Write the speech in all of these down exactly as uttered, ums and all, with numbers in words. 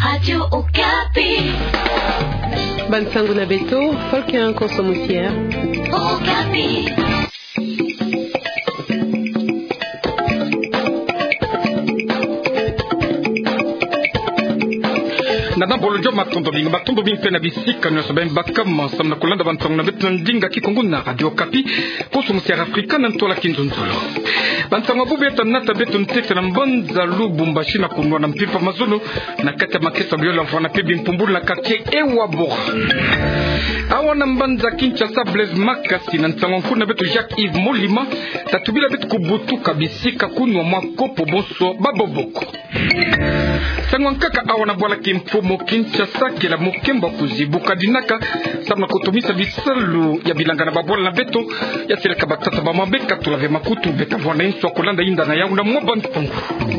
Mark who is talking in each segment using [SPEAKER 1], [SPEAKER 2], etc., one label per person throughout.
[SPEAKER 1] Radio Okapi.
[SPEAKER 2] Bansango na beto, folke an konsomusier.
[SPEAKER 1] Okapi.
[SPEAKER 3] Nana bolojo matondo binga matondo binga pena bisika nyo saben bakam samna kulanda bantong na bet ndinga kikongo na Radio Okapi konsomusier afrika na ntola kinzonzolo. Bantanga bubeta nata betu ntete na mbanza Lubumbashi na kunwa na mpipa mazono na kata makesa biola mfana pebi mpumbulu na katie ewa bora. Awa na mbanza Kinshasa Blaise Makasi na ntanga nkuna betu Jacques Yves Molima tatubila betu kubutu kabisika kunwa mwakopo bonso baboboko. Sangwankaka awa na bwala kimfumo Kinshasa kela mokemba kuzibuka dinaka sabna kotomisa bisalu ya bilanga na babwala na beto ya seleka batata bamabeka tulave makutu beta vwana inso kulanda inda na yangu na mwabantu pungu.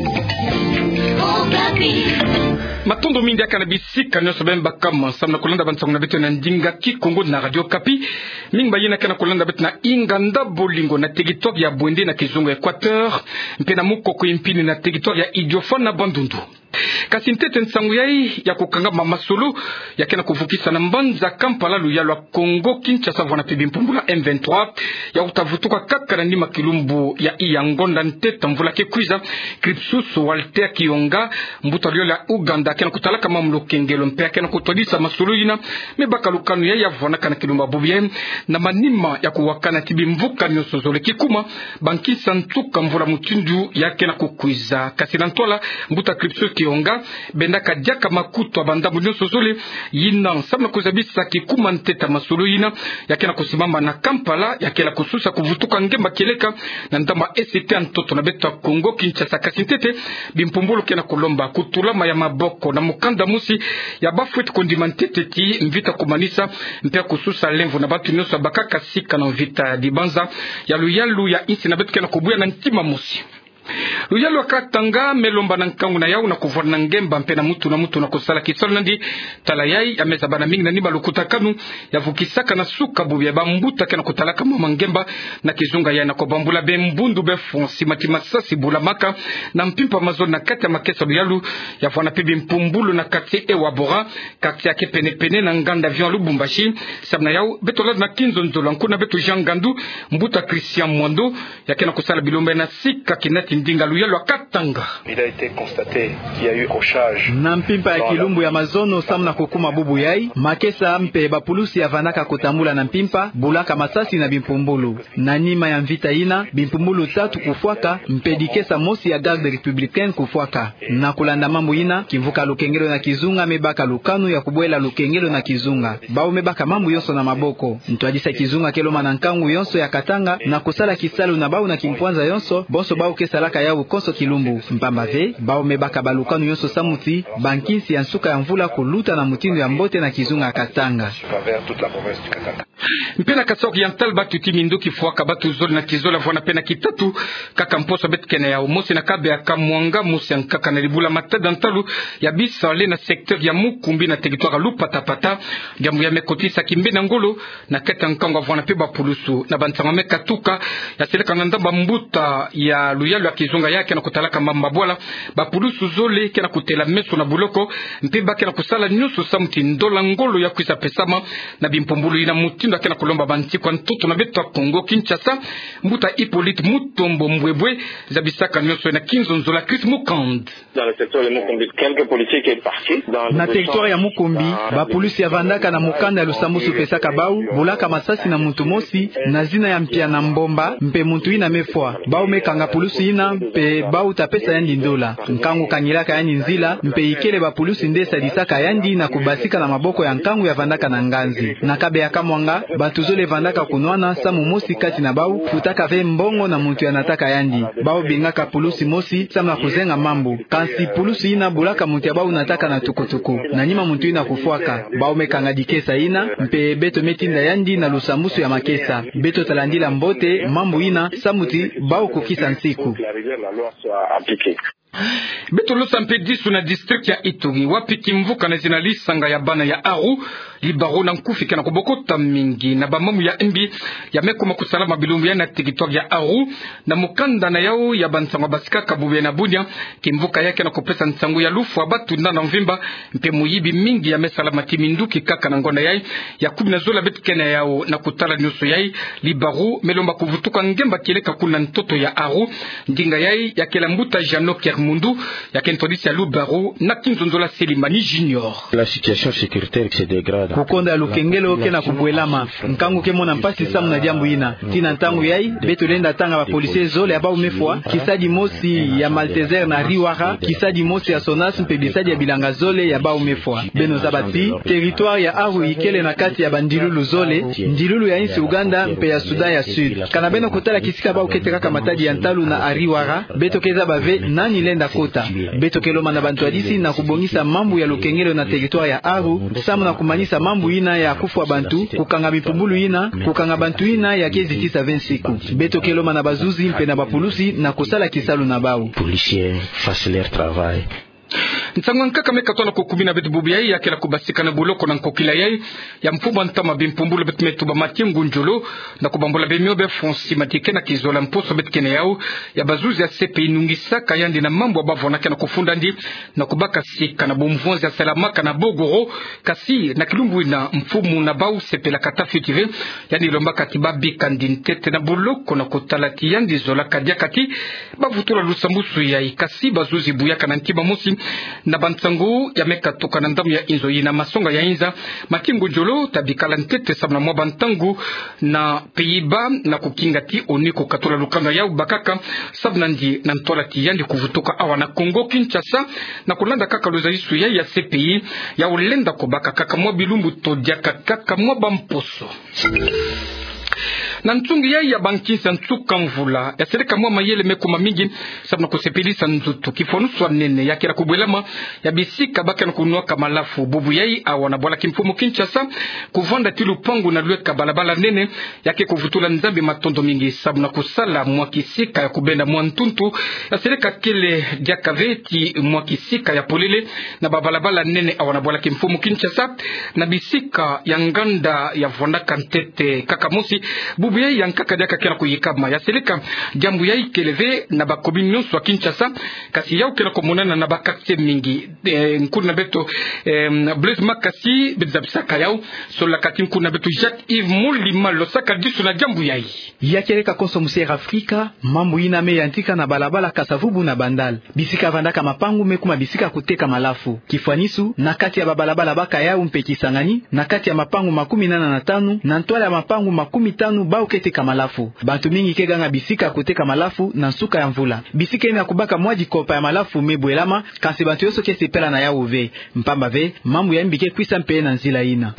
[SPEAKER 3] Matondo mingi aka na bisika nyoso bemba kama samna kulanda bantongo na beto na ndinga kikongo na Radio Okapi mingi bayina kana kulanda beto na inganda bolingo na territoire ya Bwende na Kizungu Equateur mpena mukoko impini na territoire ya Idiofa na Bandundu. Kasi ntete nsangu yai ya kukanga mamasolo ya kena kuvukisa na mbanza Kampala luyalo wa Kongo Kinshasa vwana pebi mpumbula M vingt-trois ya utavutuka kaka na nima kilumbu ya iyangonda nteta mvula kekuiza Kripsusu Walter Kionga mbuta liola Uganda kena kutalaka mamlo kengelo mpea kena kutodisa masolo yina mebaka lukanu ya ya vwana kana kilumba bubie na manima ya kuwakana tibi mvuka nyosozole kikuma bankisa ntuka mvula mutindu ya kena kukuiza kasi nantola mbuta Kripsusu Kionga benda kadiaka makuto abanda munyo sozole yina samna kuzabisa kikuma nteta masolo yina yakena kusimama na Kampala yakela kususa kuvutuka ngemba keleka na ndamba S T antoto na beto Kongo Kinshasa kasi ntete bimpumbulu kena kulomba kutulama ya maboko na mukanda musi ya bafwet kondimantete ti mvita kumanisa mpea kususa lemvu na batu nyoso bakaka sika na mvita dibanza ya luyalu ya insi na beto kena kubuya na ntima musi. Luyalo akatanga melomba na nkangu na yau na kuvona na ngemba mpena mutu na mutu na kusala kisolo nandi talayai ya meza bana mingi na niba lukuta kanu ya vukisaka na suka bubi ya bambuta kena kutalaka mama ngemba na kizunga ya na kubambula be mbundu be fonsi matimasasi bula maka na mpimpa mazoni na kati ya makesa luyalu ya vwana pibi mpumbulu na kati ewa bora kati ya kepene pene na nganda vion Lubumbashi sabna yau beto lad na kinzo nzolo nkuna beto Jean Gandu mbuta Christian Mwando ya kena kusala bilombe na sika kinati ndinga luyalo akatanga.
[SPEAKER 4] Il a été constaté qu'il y a eu accrochage.
[SPEAKER 5] Na mpimpa ya kilumbu ya mazono samna kukuma bubu yai makesa mpe bapulusi ya vanaka kutambula na mpimpa bulaka masasi na bimpumbulu na nima ya mvita ina bimpumbulu tatu kufuaka mpedikesa mosi ya garde republicaine kufuaka na kulanda mambo ina kimvuka lukengelo na kizunga mebaka lukanu ya kubwela lukengelo na kizunga bao mebaka mambo yonso na maboko ntwadisa kizunga keloma na nkangu yonso ya katanga na kusala kisalu na bao na kimpwanza yonso bonso bao kesala ya ukoso kilumbu mpamba ve bao mebaka balukanu yonso samuti bankinsi ya nsuka ya mvula kuluta na mutindo ya mbote na kizunga Katanga
[SPEAKER 3] mpena kasoki ya ntal batu timindu kifuaka batu zoli na kizola vwana pena kitatu kaka mposo betkene ya umosi na kabe ya kamwanga musi ya nkaka na libula matada ntalu ya bisa le na sektor ya mukumbi na territoire lupatapata jambu ya mekotisa kimbe na ngolo na keta nkango vwana pe bapulusu na bantama mekatuka ya seleka na ndamba mbuta ya luyalo ya kizunga yake na kutalaka mamba bwala bapulusu zole kena kutela meso na buloko mpeba kena kusala nyusu samuti ndola ngolo ya kuisa pesama na bimpumbulu ina mutindo akena kulomba banti kwa ntutu na beto Kongo Kinshasa mbuta Hippolyte Mutombo Mbwebwe zabisaka nyusu na kinzo nzola Chris Mukand.
[SPEAKER 4] Dans le secteur de Mukumbi, quelques policiers qui est parti
[SPEAKER 5] na territoire ya Mukumbi bapulusi ya vandaka na mukanda lusambusu pesaka bau bulaka masasi na muntu mosi na zina ya mpia na mbomba mpe muntu ina mefwa bau mekanga pulusi ina mpe bau tapesa yandi ndola nkangu kanyilaka yandi nzila mpe ikele bapulusi ndesa disaka yandi na kubasika na maboko ya nkangu ya vandaka na nganzi na kabe ya kamwanga batuzole vandaka kunwana samu mosi kati na bau futaka ve mbongo na muntu ya nataka yandi bau bingaka pulusi mosi samu na kuzenga mambu kansi pulusi ina bulaka muntu ya bau nataka na tukutuku na nima muntu ina kufuaka bau mekanga dikesa ina mpe beto metinda yandi na lusambusu ya makesa beto talandila mbote mambu ina samuti bau kukisa nsiku.
[SPEAKER 4] La loi soit appliquée.
[SPEAKER 3] Beto losampe disu na district ya Ituri wapi kimvuka na zinalisanga ya bana ya Aru libaro na nkufika na kubokota mingi na bamamu ya mbi ya mekuma kusalama bilumbu ya na territoire ya Aru na mukanda na yao ya bansangwa basika kabube na bunya kimvuka yake na kupesa nsangu ya lufu abatu na na mvimba mpe muyibi mingi ya mesalama timinduki kaka na ngona yai ya kumi na zola betu kena yao na kutala nyuso yai libaro melomba kuvutuka ngemba kileka kuna ntoto ya Aru ndinga yai ya kelambuta Jano Kermundu ya kentodisi ya Lubaro na Kinzonzola Selimani Junior.
[SPEAKER 6] La situation sécuritaire se dégrade.
[SPEAKER 5] Kukonda lukengelo ke na kubwelama nkangu ke mona mpasi samu na jambu ina tina ntangu yai beto lenda tanga ba policier zole aba umefwa kisadi mosi ya Malteser na Riwara kisadi mosi ya Sonas mpe bisadi ya Bilanga zole ya ba umefwa beno zabati territoire ya Aru ikele na kati ya bandilulu zole ndilulu ya insi Uganda mpe ya Sudan ya Sud kana beno kotala kisika ba uketeka kama matadi ya Ntalu na Ariwara beto keza bave nani lenda kota beto keloma na bantu adisi na kubongisa mambu ya lukengelo na territoire ya Aru samu na kumanisa mambu ina ya kufwa bantu kukanga mipumbulu ina kukanga bantu ina ya kezi tisa vingt-siku beto keloma na bazuzi mpe na bapulusi na kusala kisalu na bau
[SPEAKER 6] policiers fassent leur travail.
[SPEAKER 3] Nsangwanka kame katona kukubina betu bubu yai ya kila kubasika na buloko na nkokila yai ya mfumo ntama bimpumbulu betu metuba mati ngunjolo na kubambula bemiobe fonsi matike na kizola mposo betu kene yao ya bazuzi ya sepe inungisa kayandi na mambo abavona kena kufunda ndi na kubaka sika na bomvonzi ya salamaka na bogoro kasi na kilumbu na mfumo na bau sepe la katafi tive yani ilomba katiba bikandi ntete na buloko na kutalati yandi zola kadia kati bavutula lusambusu yai kasi bazuzi buyaka na ntiba mosi na bantangu ya meka toka na ndamu ya inzo yina masonga ya inza makingu jolo tabikala ntete sabna mwa bantangu na Peiba na kukinga ti oniko katola lukanga ya bakaka sabna ndi na ntola ti yandi kuvutoka awa na Kongo Kinshasa na kulanda kaka loza isu ya ya C P I ya ulenda kubaka kaka mwa bilumbu todia kaka mwa bamposo na ntungi ya ya bankisa ntuka mvula ya sereka mwa mayele mekuma mingi sabna kusepelisa nzutu kifonuswa nene ya kila kubwelama ya bisika baka na kunua kamalafu bubu yai awa na bola kimfumu Kinshasa kuvanda tilu pangu na lueka balabala nene yake kuvutula nzambi matondo mingi sabna kusala mwa kisika ya kubenda mwa ntuntu ya sereka kele diakaveti mwa kisika ya polele na babalabala nene awa na bola kimfumu Kinshasa na bisika ya nganda ya vondaka ntete kakamosi bubu yai yankaka diaka kena kuyikama ya seleka jambu yai keleve na bakominyo swa Kinshasa kasi yao kena komonana na bakakse mingi e, nkuna beto e, Blaise Makasi bezabisaka yao sola kati nkuna beto Jacques Yves Molima losaka disu na jambu yai
[SPEAKER 5] ya keleka konso musiera Afrika mambu ina me yantika na balabala kasavubu na bandal bisika vandaka mapangu mekuma bisika kuteka malafu kifanisu na kati ya babalabala baka yao mpekisangani na kati ya mapangu makumi nana na tanu na ntwala ya mapangu makumi tanu bao keteka malafu bantu mingi keganga bisika kuteka malafu na nsuka ya mvula bisika ina kubaka mwaji kopa ya malafu mebwelama kasi bantu yoso kese pela na yao ve mpamba ve mambu ya mbike kwisa mpe na nzila ina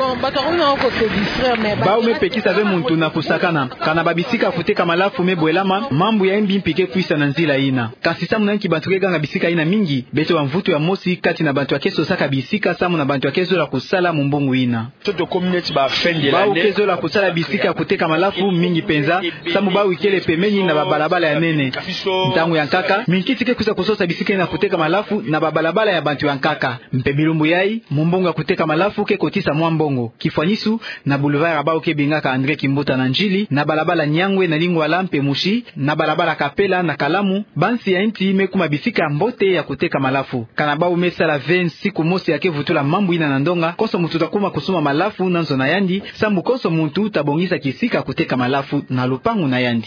[SPEAKER 5] bao mepekisa ve muntu na kusakana kana babisika kuteka malafu mebwelama mambu ya mbi mpike kwisa na nzila ina kasi samu na nki bantu keganga bisika ina mingi beto wa mvuto ya mosi kati na bantu ya keso saka bisika samu na bantu ya keso la kusala mumbungu ina bao keso la kusala bisika kuteka malafu mingi penza samu ba wikele pemeni na babalabala ya nene ntangu ya nkaka minkiti ke kusa kusosa bisika na kuteka malafu na babalabala ya bantu ya nkaka mpe bilumbu yai mumbonga kuteka malafu ke kotisa mwambongo kifanisu na boulevard abao ke bingaka Andre Kimbuta na Njili na balabala Nyangwe na Lingwala mpe Mushi na balabala Kapela na Kalamu bansi ya inti mekuma bisika mbote ya kuteka malafu kana ba umesala vingt siku mosi yake vutula mambu ina na ndonga koso mutu takuma kusuma malafu nanzo na yandi sambu koso muntu tabongisa kisika kuteka malafu na lupangu na yandi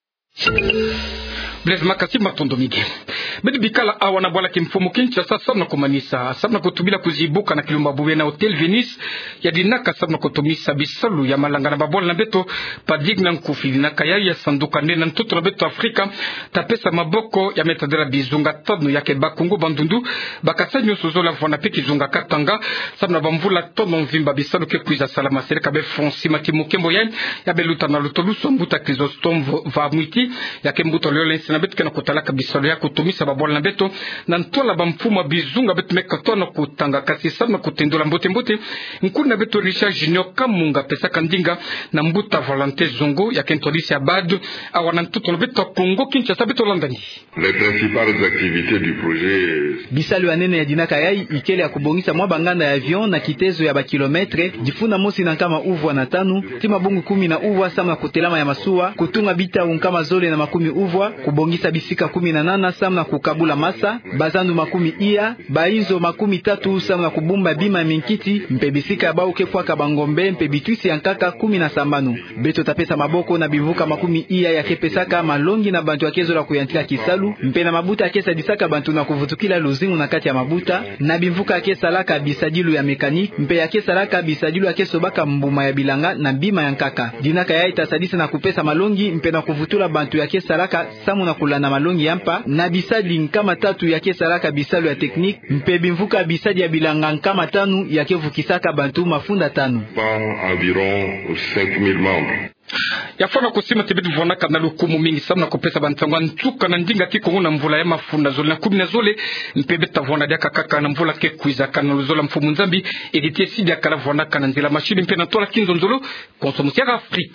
[SPEAKER 3] Blaise Makasi matondo mige bedi bikala awa na bwala kimfumu Kinshasa sabna kumanisa sabna kutubila kuzibuka na kilumba buwe na Hotel Venice ya dinaka sabna kutumisa bisalu ya malanga na babola na beto padigna nkufili na kayari ya sanduka nena ntutu na beto Afrika tapesa maboko ya metadera bizunga tano yake bakungu bandundu bakasanyo sozola vwana peki zunga katanga sabna bamvula tono mvimba bisalu ke kuiza salama sereka be fonsi mati mukembo ya ya beluta na lutoluso mbuta krizostom va mwiti yake mbuto leo lensi na betu kana kutalaka bisalo ya kutumisa babola na beto na ntola bamfuma bizunga betu meka na kutanga kasi sama kutendola mbote mbote nkuna na betu Richard Junior Kamunga pesa kandinga na mbuta Volonté Zongo ya kentolisi abad awana ntuto betu Kongo Kinshasa betu landani.
[SPEAKER 7] Les principales activités du projet
[SPEAKER 5] bisalo ya nene ya dinaka yai ikele ya kubongisa mwa banganda ya avion na kitezo ya ba kilometre jifuna mosi na kama uvwa na tanu tima bungu kumi na uvwa sama kutelama ya masua kutunga bita unkama zole na makumi uvwa kubongisa bisika kumi na nana sama kukabula masa bazandu makumi iya baizo makumi tatu sama kubumba bima minkiti mpe bisika ya bauke kwa kabangombe mpe bitwisi yankaka kumi na sambanu beto tapesa maboko na bivuka makumi iya ya kepesaka malongi na bantu akezo la kuyantika kisalu mpe na mabuta akesa disaka bantu na kuvutukila luzingu na kati ya mabuta na bivuka akesa laka bisadilu ya mekanik mpe akesa laka bisadilu akeso baka mbuma ya bilanga na bima yankaka dinaka ya itasadisa na kupesa malongi mpe na kuvutula bantu ya kesa laka samu na kulana malongi yampa na bisadi nkama tatu ya kesa laka bisalu ya teknik mpe bivuka bisadi ya bilanga nkama tanu ya kevukisaka bantu mafunda tanu
[SPEAKER 7] environ cinq mille membres.
[SPEAKER 3] Yafana kusima tibidu vona kana lukumu mingi samna kupesa bantangwa ntuka na ndinga kiko na mvula ya mafunda zole na kumi na zole mpebeta vona dia kakaka na mvula ke kuiza kana luzola mfumu nzambi editie sidi akala vona kana nzila mashini mpe na tola kinzo nzolo konsomusia ya Afrika.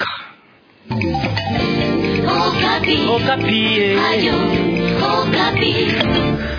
[SPEAKER 1] Okapi. Okapi. Ayo. Okapi.